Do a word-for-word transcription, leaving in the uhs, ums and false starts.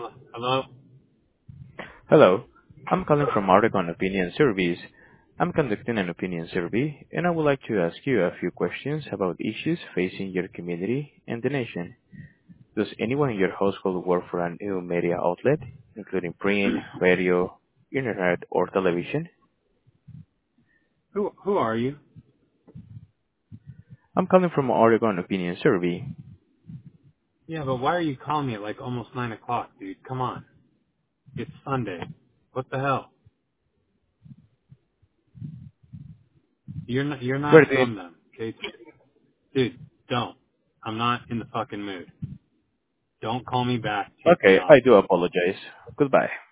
Hello? Hello? Hello. I'm calling from Oregon Opinion Service. I'm conducting an opinion survey, and I would like to ask you a few questions about issues facing your community and the nation. Does anyone in your household work for a new media outlet, including print, radio, internet, or television? Who who are you? I'm calling from Oregon Opinion Survey. Yeah, but why are you calling me at like almost nine o'clock, dude? Come on. It's Sunday. What the hell? You're not you're not Where did... from them, okay? Dude, don't. I'm not in the fucking mood. Don't call me back. Take me Okay, off. I do apologize. Goodbye.